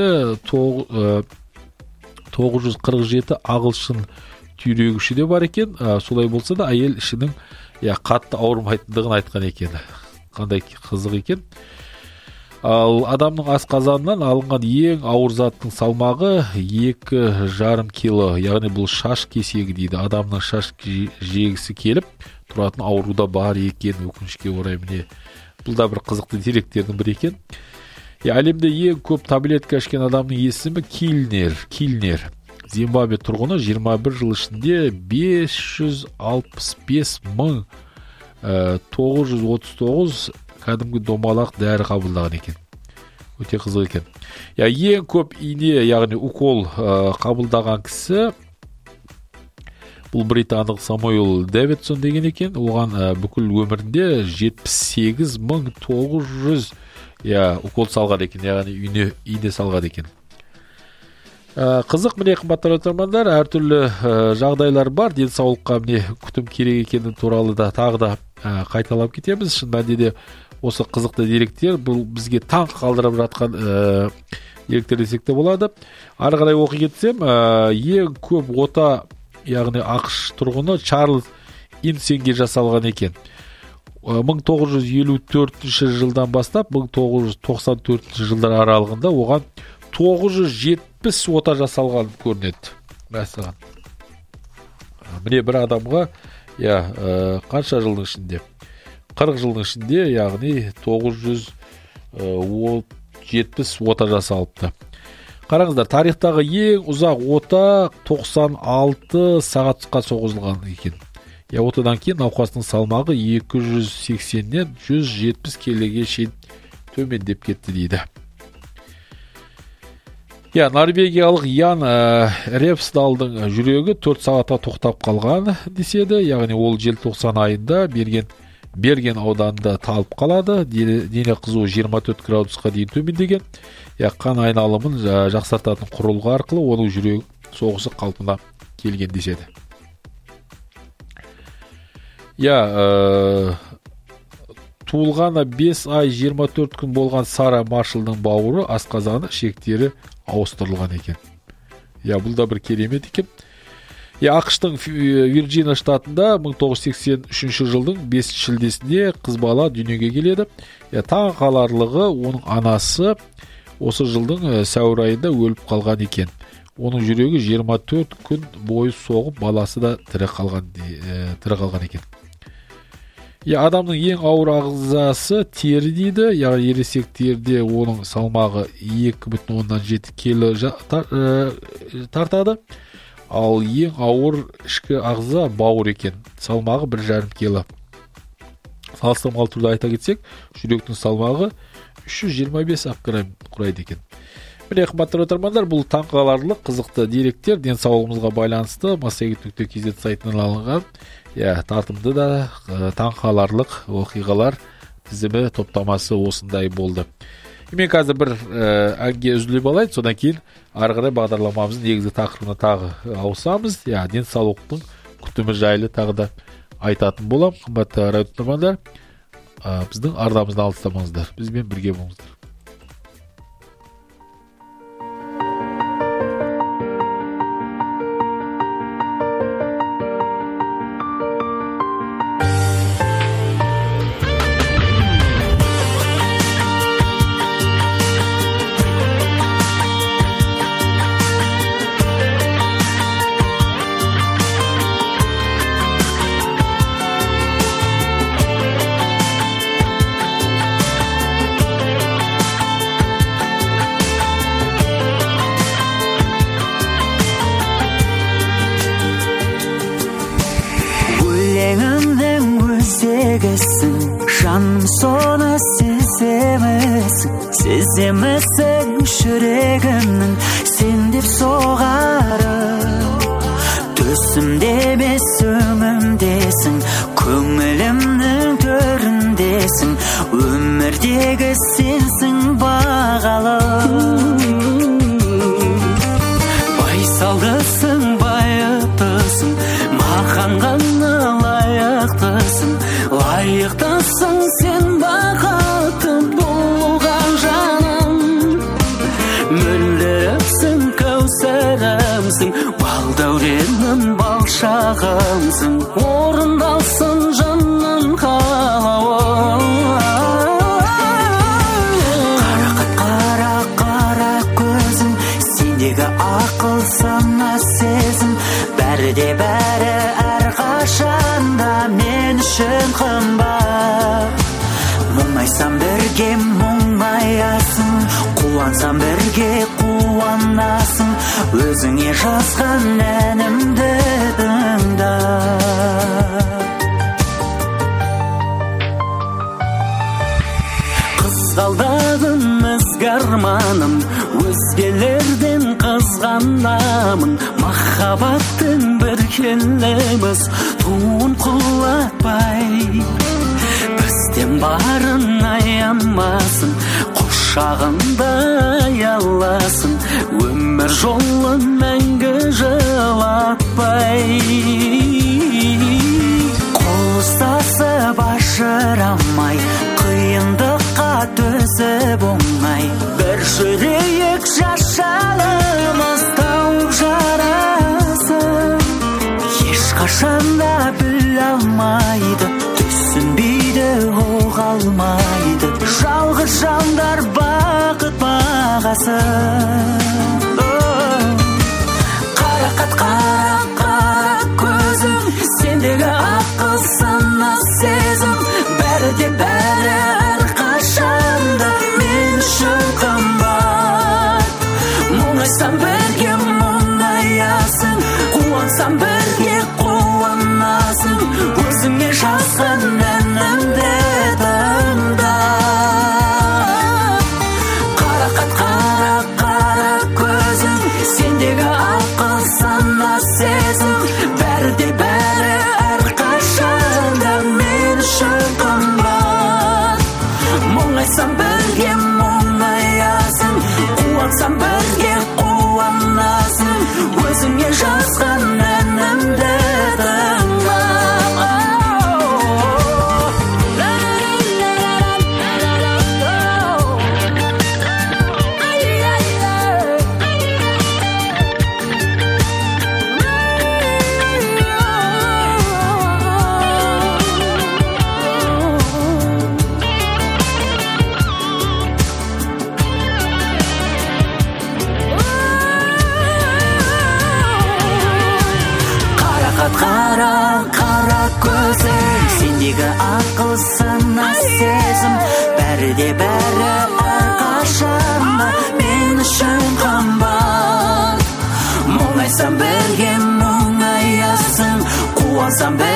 тоғыз жүз қырық жеті ағылшын түйрегіші де бар екен. Ә, солай болса да әйел ішінің я, қатты ауырмайтындығын айтқан екен. Қандай қызық екен. Ал адамның асқазанынан алынған ең ауыр заттың салмағы екі жарым кило. Яғни бұл шаш кесегі дейді. Адамның шаш жегісі келіп тұратын ауруда бар екен, өкінішке орай. Міне бұл да бір қызықты деректердің бірі екен. Я, әлемде ең көп таблетка ішкен адамның есімі Килнер. Килнер. Зимбабве тұрғыны жиырма бір жыл ішінде бес жүз алпыс бес мың тоғыз жүз отыз тоғыз кәдімгі домалақ дәрі қабылдаған екен. Өте қызық екен. Я, ең көп ине, яғни укол ә, қабылдаған кісі бұл британдық Самуэл Дэвидсон деген екен. Оған ә, бүкіл өмірінде жетпіс сегіз мың тоғыз жүз я, укол салған екен, яғни ине, ине салған екен. Ә, қызық, міне қымбатты тыңдармандар, әртүрлі ә, жағдайлар бар. Денсаулыққа міне күтім керек екені туралы да тағы да ә, қайталап кетеміз. Шын мәнінде де осы қызықты деректер бұл бізге таң қалдырып жатқан ә, деректер десек те болады. Ары қарай оқи кетсем, ә, ең көп ота, яғни ақш тұрғыны Чарльз Инсенге жасалған екен. мың тоғыз жүз елу төртінші жылдан бастап мың тоғыз жүз тоқсан төртінші жылдар аралығында оған тоғыз жүз жетпіс ота жасалған көрінеді. Мәселен, міне бір адамға я, ә, қанша жылдың ішінде? қырық жылдың ішінде, яғни тоғыз жүз жетпіс ота жасалыпты. Қараңыздар, тарихтағы ең ұзақ ота тоқсан алты сағатқа соғылған екен. Я, отадан кейін науқастың салмағы екі жүз сексеннен жүз жетпіс келіге шейін төмендеп кетті дейді. Я, норвегиялық Ян ә, Репсдалдың жүрегі төрт сағатқа тоқтап қалған деседі. Яғни ол желтоқсан айында берген Берген ауданында талып қалады. Дене қызуы жиырма төрт градусқа дейін төмендеген. Я, қан айналымын жақсартатын құрылғы арқылы оның жүрек соғысы қалпына келген деседі. Я, ә, туылғаны бес ай жиырма төрт күн болған Сара Маршалдың бауыры, асқазаны, ішектері ауыстырылған екен. Я, бұл да бір керемет екен. Я, ақштың Вирджиния штатында мың тоғыз жүз сексен үшінші жылдың бесінші шілдесінде қыз бала дүниеге келеді. Я, таң қаларлығы оның анасы осы жылдың сәуір айында өліп қалған екен. Оның жүрегі жиырма төрт күн бойы соғып, баласы да тірі қалған, ә, тірі қалған екен. Я, адамның ең ауыр ағзасы тері дейді. Яғни ересек теріде оның салмағы екі бүтін оннан жеті келі тартады. Ал ең ауыр ішкі ағза бауыр екен. Салмағы бір жарым келі. Салыстырмалы түрде айта кетсек, жүректің салмағы үч жүз жыйырма беш ак грамм курайт экен. Міне кымбаттуу тыңдармандар, бул таң каларлык кызыктуу деректер ден соолугубузга байланыштуу Массагет нүкте кз сайтынан алынган. Я тартымды да таң каларлык окуялар тизими топтомасы осындай болду. Мен қазір бір әңгіме үзіліп алайын, содан кейін ары қарай бағдарламамыздың негізгі тақырыбына тағы ауысамыз. Я, денсаулықтың күтімі жайлы тағы да айтатын болам. Қымбатты радио тыңдармандар, біздің арнамыздан алыстамаңыздар. Бізбен бірге болыңыздар. Жаным соны сеземесің, сеземесің жүрегімнің сен деп соғары. Төсімде емес өңімдесің, көңілімнің төріндесің, өмірдегі сенсің бағалы. Байсалдысың, байыптысың, маған ғана лайықтысың, лайықтысың сен бақытты болған жаным. Мөлдірімсің, кәусәрімсің, балдәуренім, балшағымсың, орындалсын жанның қалауы. Қарақат қара қара көзің, сендегі ақыл сана сезім, бәрі де бәрі әрқашанда мен үшін қымбат. Мұңайсам бірге мұңаясың, қуансам бірге қуанасың, өзіңе жазған әнімді тыңда. Қызғалдағым ізгі арманым, өзгелерден қызғанамын, махаббаттың бір келеміз туын құлатпай. Бізден барын аямасын, құшағында аяласын, өмір жолын мәңгі жылатпай. Қол ұстасып ажырамай, қиындыққа төзіп оңай, бір жүрейік жашалымыз тауып жарасын. Ешқашанда біле алмайды, түсінбейді, оға алмайды, жалғыз жандар бақыт бағасын. Қарақат қара қара көзім, сендегі ақыл сана сезім, бәрі де бәрі әрқашанда мен үшін қымбат. Мұңайсам бірге мұңаясың, қуансам бірге қуанасың, өзіңе жазған әнімді тыңда. Қарақат қара қара көзім,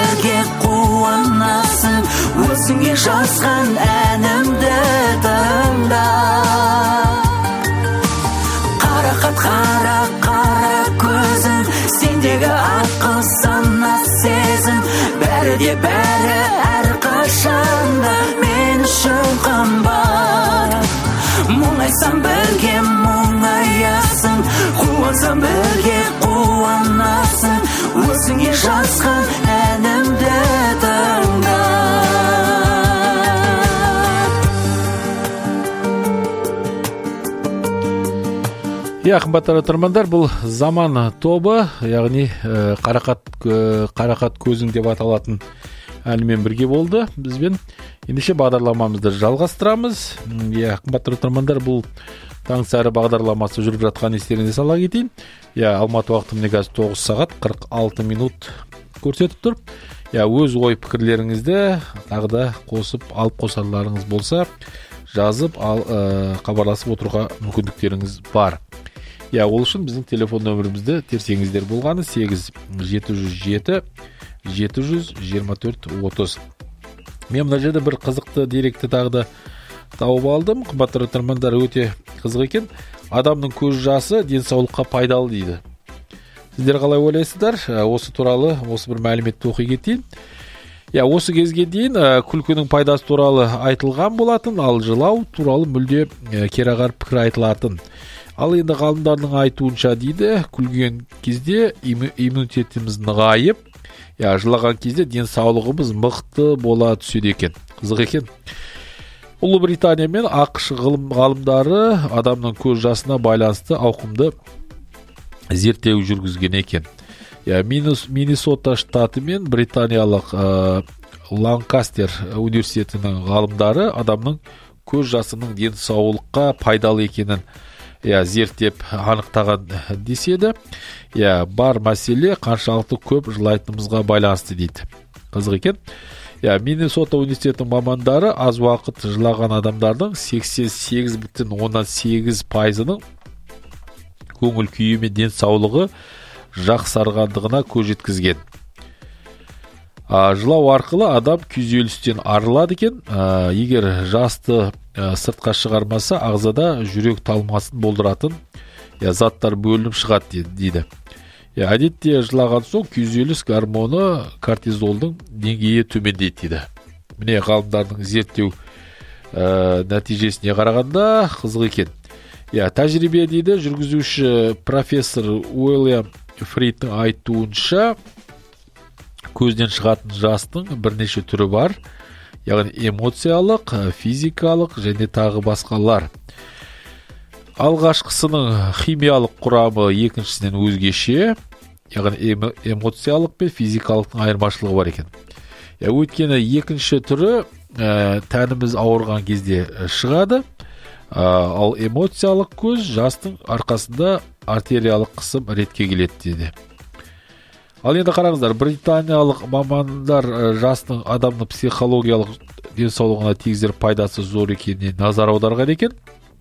бірге қуанасың, өзіңе жазған әнімді тыңда. Қарақат қара қара көзің, сендегі ақыл сана сезім, бәрі де бәрі әрқашанда мен үшін қымбат. Мұңайсам бірге мұңаясың, қуансам бірге қуанасың, өзіңе жазған әнімді тыңда. Иә, қымбатты тыңдармандар, бұл Заман тобы, яғни қарақат қарақат көзің деп аталатын әнімен бірге болды бізбен. Ендеше бағдарламамызды жалғастырамыз. Иә, қымбатты тыңдармандар, бұл таң сәрі бағдарламасы жүріп жатқан естеріңізге сала кетейін. Иә, Алматы уақытымен қазір тоғыз сағат қырық алты минут көрсетіп тұр. Иә, өз ой пікірлеріңізді тағы да қосып алып қосарларыңыз болса, жазып ал хабарласып отыруға мүмкіндіктеріңіз бар. Иә, ол үшін біздің телефон нөмірімізді терсеңіздер болғаны сегіз жеті жүз жеті жеті жүз жиырма төрт отыз. Мен мына жерде бір қызықты деректі тағы да тауып алдым. Қымбатты тыңдармандар, өте қызық екен. Адамның көз жасы денсаулыққа пайдалы дейді. Сіздер қалай ойлайсыздар? Осы туралы осы бір мәліметті оқи кетейін. Я, осы кезге дейін күлкінің пайдасы туралы айтылған болатын, ал жылау туралы мүлде керағар пікір айтылатын. Ал енді ғалымдардың айтуынша дейді, күлген кезде иммунитетіміз нығайып, я, жылаған кезде денсаулығымыз мықты бола түседі екен. Қызық екен. Ұлыбритания мен ақш ғылым ғалымдары адамның көз жасына байланысты ауқымды зерттеу жүргізген екен. Я, Миннесота штаты мен британиялық ә, Ланкастер университетінің ғалымдары адамның көз жасының денсаулыққа пайдалы екенін я, зерттеп анықтаған деседі. Я, бар мәселе қаншалықты көп жылайтынымызға байланысты дейді. Қызық екен. Я, Миннесота университетінің мамандары аз уақыт жылаған адамдардың сексен сегіз бүтін оннан сегіз пайызының көңіл күйі мен денсаулығы жақсарғандығына көз жеткізген. А, жылау арқылы адам күйзелістен арылады екен. А, егер жасты а, сыртқа шығармаса, ағзада жүрек талмасын болдыратын я, заттар бөлініп шығады дейді. Я, әдетте жылаған соң күйзеліс гормоны кортизолдың деңгейі төмендейді дейді. Міне ғалымдардың зерттеу ә, нәтижесіне қарағанда қызық екен. Я, тәжірибе дейді жүргізуші профессор Уильям Фридтің айтуынша, көзден шығатын жастың бірнеше түрі бар, яғни эмоциялық, физикалық және тағы басқалар. Алғашқысының химиялық құрамы екіншісінен өзгеше, яғни эмоциялық пен физикалықтың айырмашылығы бар екен. Я, өйткені екінші түрі ә, тәніміз ауырған кезде шығады, ә, ал эмоциялық көз жастың арқасында артериялық қысым ретке келеді дейді. Ал енді қараңыздар, британиялық мамандар жастың адамның психологиялық денсаулығына тигізер пайдасы зор екеніне назар аударған екен.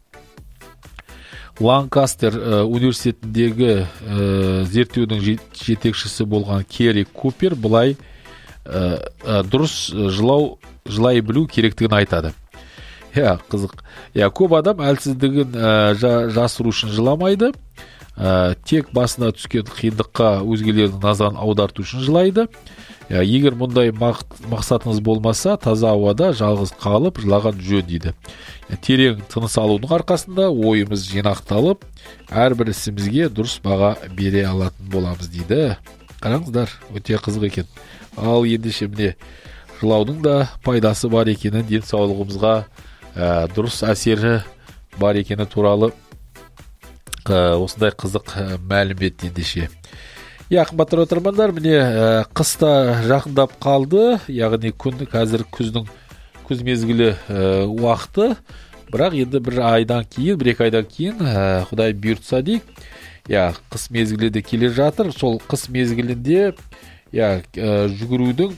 Ланкастер университетіндегі ә, зерттеудің жетекшісі болған Керри Купер бұлай ә, ә, дұрыс жылау, жылай білу керектігін айтады. Я, қызық. Я, көп адам әлсіздігін ә, жасыру үшін жыламайды. Ә, тек басына түскен қиындыққа өзгелердің назарын аударту үшін жылайды. Я, егер мұндай мақсатыңыз болмаса, таза ауада жалғыз қалып жылаған жөн дейді. Я, терең тыныс алудың арқасында ойымыз жинақталып, әрбір ісімізге дұрыс баға бере алатын боламыз дейді. Қараңыздар, өте қызық екен. Ал ендеше міне жылаудың да пайдасы бар екенін, денсаулығымызға ә, дұрыс әсері бар екені туралы осындай қызық мәлімет ендеше. Я, қымбатты тыңдармандар, міне қыста жақындап қалды, яғни күн қазір күздің күз мезгілі уақыты, бірақ енді бір айдан кейін, бір екі айдан кейін Құдай бұйыртса дейік, я, қыс мезгілі де келе жатыр. Сол қыс мезгілінде я, жүгірудің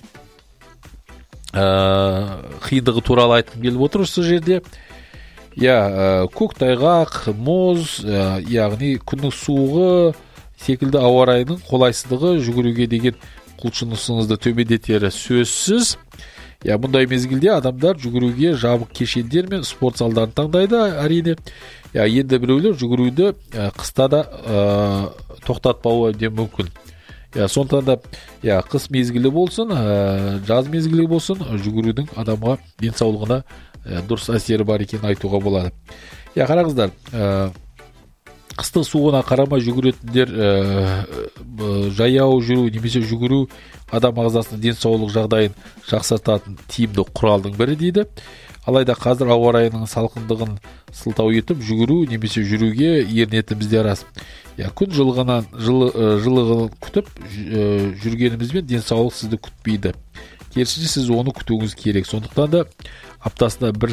қиындығы туралы айтқым келіп отыр осы жерде. Я, көктайғақ, мұз, яғни күннің суығы секілді ауа райының қолайсыздығы жүгіруге деген құлшынысыңызды төмендетері сөзсіз. Я мұндай мезгілде адамдар жүгіруге жабық кешендер мен спорт залдарын таңдайды, әрине. Я енді біреулер жүгіруді қыста да ә, тоқтатпауы әбден мүмкін. Я сондықтан да я қыс мезгілі болсын, ә, жаз мезгілі болсын, жүгірудің адамға денсаулығына ә, дұрыс әсері бар екенін айтуға болады. Я қараңыздар, ә, қыстың суығына қарамай жүгіретіндер ә, жаяу жүру немесе жүгіру адам ағзасының денсаулық жағдайын жақсартатын тиімді құралдың бірі дейді. Алайда қазір ауа райының салқындығын сылтау етіп жүгіру немесе жүруге ерінетіміз де рас. Я күн жылығынан жылы, жылығын күтіп жүргенімізбен денсаулық сізді күтпейді. Керісінше сіз оны күтуіңіз керек. Сондықтан да аптасында бір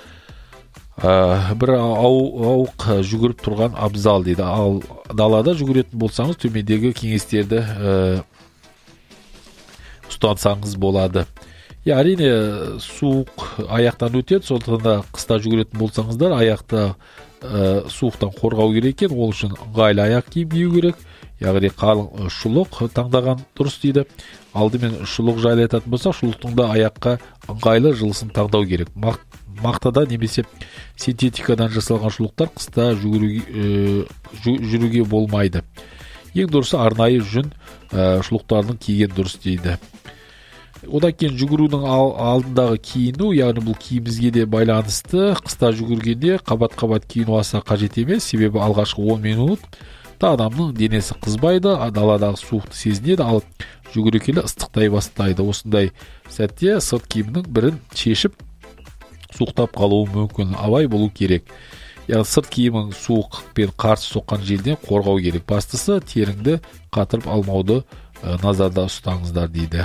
Ә, бір ауық жүгіріп тұрған абзал дейді. Ал далада жүгіретін болсаңыз төмендегі кеңестерді ә, ұстансаңыз болады. Я, әрине суық аяқтан өтеді, сондықтан да қыста жүгіретін болсаңыздар аяқты ә, суықтан қорғау керек екен. Ол үшін ыңғайлы аяқ киім кию керек. Яғни қалың шұлық таңдаған дұрыс дейді. Алдымен шұлық жайлы айтатын болсақ, шұлықтың да аяққа ыңғайлы жылысын таңдау керек. Мақтада немесе синтетикадан жасалған шұлықтар қыста жүгіруге, ә, жүруге болмайды. Ең дұрысы арнайы жүн ә, шұлықтардың киген дұрыс дейді. Одан кейін жүгірудің алдындағы киіну, яғни бұл киімімізге де байланысты. Қыста жүгіргенде қабат-қабат киіну аса қажет емес, себебі алғашқы он минут та адамның денесі қызбайды, даладағы суықты сезінеді, ал жүгіре келе ыстықтай бастайды. Осындай сәтте сырт киімнің бірін шешіп суықтап қалуы мүмкін. Абай болу керек. Яғни сырт киімің суықпен қарсы соққан желден қорғау керек. Бастысы теріңді қатырып алмауды ә, назарда ұстаңыздар дейді.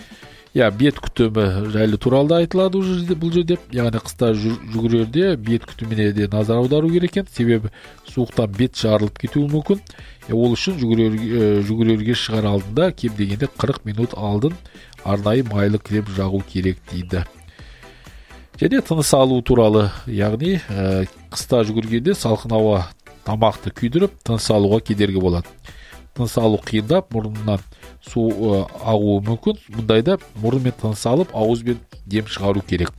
Я, бет күтімі жайлы туралы да айтылады бұл жерде. Яғни қыста жүгірерде бет күтіміне де назар аудару керек екен. Себебі суықтан бет жарылып кетуі мүмкін. Я, ол үшін жүгірерге, жүгірерге шығар алдында кем дегенде қырық минут алдын арнайы майлы крем жағу керек дейді. Және тыныс алу туралы, яғни ә, қыста жүгіргенде салқын ауа тамақты күйдіріп, тыныс алуға кедергі болады. Тыныс алу қиындап, мұрнынан су ә, ағуы мүмкін. Мұндайда мұрынмен тыныс алып, ауызбен дем шығару керек.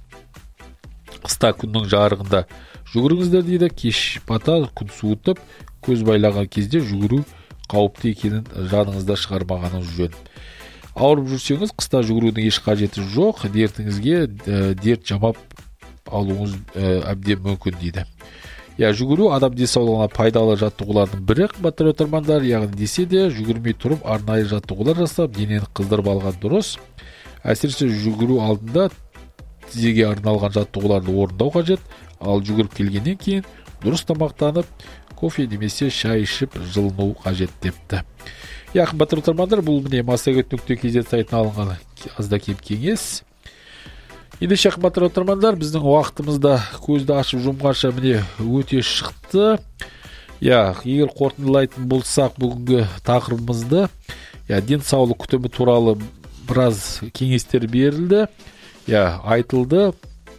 Қыста күннің жарығында жүгіріңіздер дейді. Кеш бата күн суытып, көз байлаған кезде жүгіру қауіпті екенін жаныңызда шығармағаныңыз жөн. Ауырып жүрсеңіз, қыста жүгірудің еш қажеті жоқ. Дертіңізге ә, дерт жамап алуыңыз ә, әбден мүмкін дейді. Я, жүгіру адам денсаулығына пайдалы жаттығулардың бірі, қымбатты тыңдармандар. Яғни десе де жүгірмей тұрып арнайы жаттығулар жасап, денені қыздырып алған дұрыс. Әсіресе жүгіру алдында тізеге арналған жаттығуларды орындау қажет. Ал жүгіріп келгеннен кейін дұрыс тамақтанып, кофе немесе шай ішіп жылыну қажет депті. Я, қымбатты тыңдармандар, бұл міне массагет нүкте кз сайтына алынған азда кем кеңес. Ендеше қымбатты тыңдармандар, біздің уақытымызда көзді ашып жұмғанша міне өте шықты. Я, егер қорытындылайтын болсақ бүгінгі тақырыбымызды, я, денсаулық күтімі туралы біраз кеңестер берілді. Я, айтылды.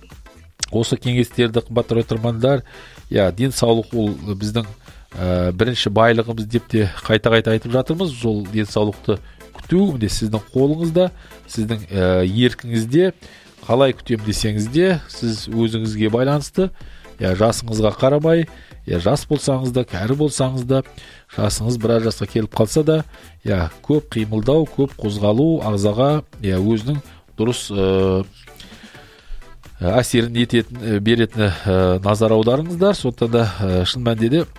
Осы кеңестерді қымбатты тыңдармандар, я, денсаулық ол біздің Ә, бірінші байлығымыз деп те қайта-қайта айтып жатырмыз. Жол денсаулықты күту міне сіздің қолыңызда, сіздің ә, еркіңізде. Қалай күтем десеңіз де, сіз өзіңізге байланысты. Я, жасыңызға қарамай, я, жас болсаңыз да, кәрі болсаңыз да, жасыңыз біраз жасқа келіп қалса да, я, көп қимылдау, көп қозғалу ағзаға я, өзінің дұрыс ә, әсерін ететін, беретін ә, назар аударыңыздар. Сондықтан да ә, шын мәнінде де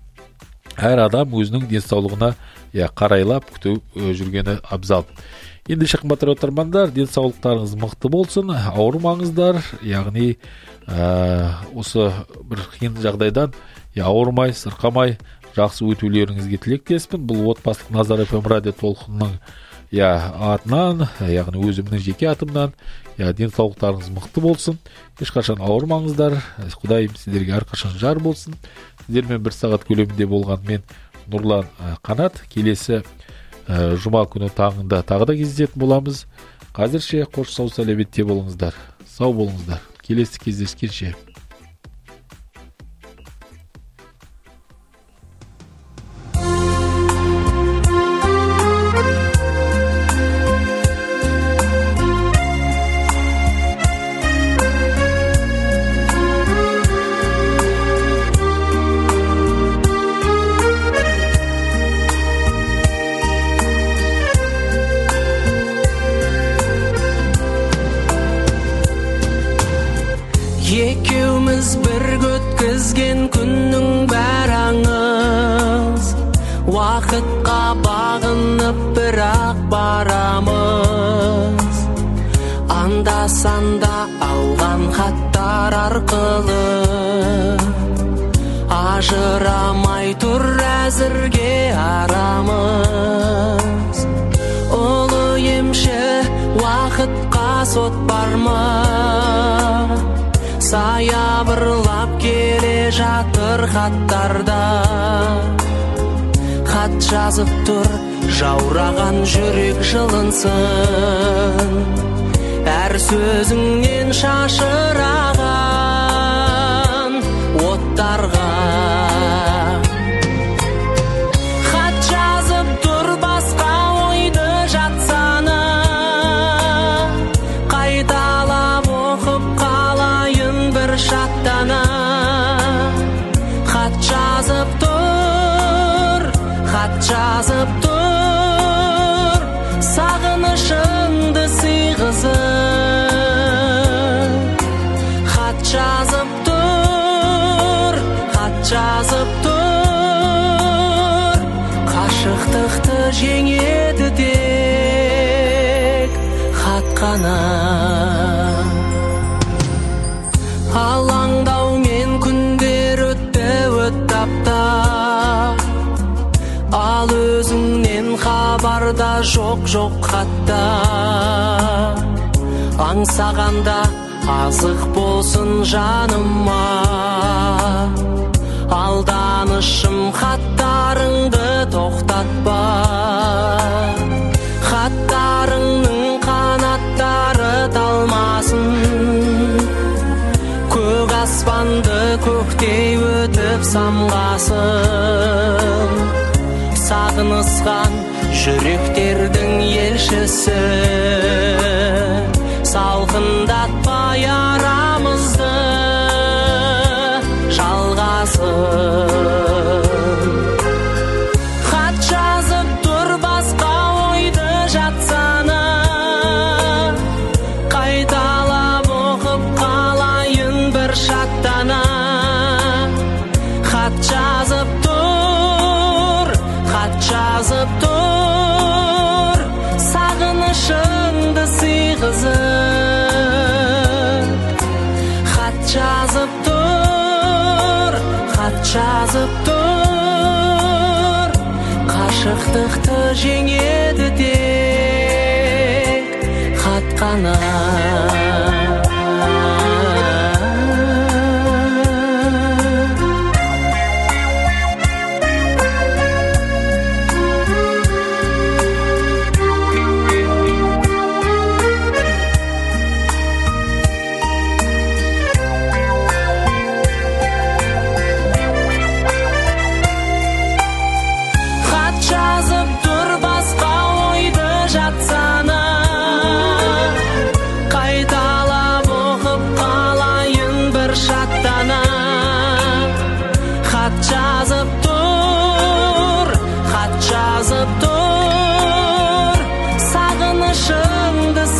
әр адам өзінің денсаулығына я, қарайлап күтіп жүргені абзал. Енді қымбатты тыңдармандар, денсаулықтарыңыз мықты болсын, ауырмаңыздар. Яғни ә, осы бір қиын жағдайдан я, ауырмай, сырқамай жақсы өтулеріңізге тілектеспін. Бұл отбасылық Назар эф эм радио толқынының я, атынан, яғни өзімнің жеке атымнан, я, денсаулықтарыңыз мықты болсын. Ешқашан ауырмаңыздар. Құдайым сіздерге әрқашан жар болсын. Сіздермен бір сағат көлемінде болған мен Нұрлан Қанат. Келесі ә, жұма күні таңында тағы да кездесетін боламыз. Қазірше қош сау сәлеметте болыңыздар. Сау болыңыздар. Келесі кездескенше. күннің бәрі аңыз, уақытқа бағынып бірақ барамыз. Анда-санда алған хаттар арқылы ажырамай тұр әзірге арамыз. Ұлы емші уақытқа сот бар ма? Саябырлап келе жатыр хаттарда. Хат жазып тұр, жаураған жүрек жылынсын. Әр сөзіңнен шашыраған оттарға. Хат жазып тұр, басқа ойды жатсана. Қайталап оқып қалайын бір шаттана. Хат жазып тұр, хат жазып тұр, сағынышыңды сыйғызып. Хат жазып тұр, хат жазып тұр, қашықтықты жеңеді тек хат қана. Алаңдаумен күндер өтті өттаптап, ал өзіңнен хабарда жоқ-жоқ хатта. Аңсағанда азық болсын жаныма, алданышым хаттарыңды тоқтатпа. Хаттарыңның қанаттары талмасын, көк аспанды көктей өтіп самғасын. Сағынысқан жүректердің елшісі, салқындатпай арамызды жалғасын. Хат жазып тұр, басқа ойды жатсана. Қайталап оқып қалайын бір шаттана. Хат жазып тұр, хат жазып тұр, сағынышыңды сыйғызып. Хат жазып тұр, хат жазып тұр, қашықтықты жеңеді тек хат қана. Хат жазып тұр, хат жазып тұр, сағынышыңды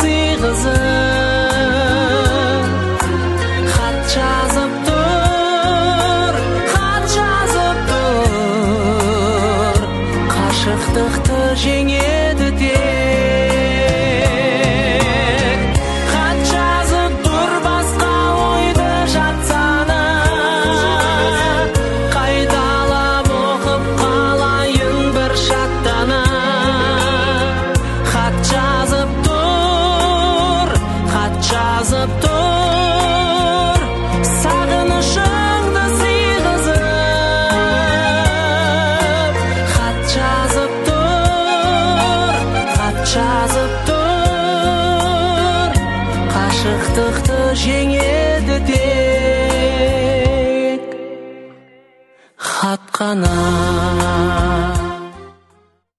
сыйғызып. Хат жазып тұр, хат жазып тұр, қашықтықты жеңеді тек. Хат жазып тұр, басқа ойды жатсана. Қайталап оқып қалайын бір шаттана. Хат жазып тұр, хат жазып тұр, сағынышыңды сыйғызып. Хат жазып тұр, хат жазып тұр, қашықтықты жеңеді тек хат қана.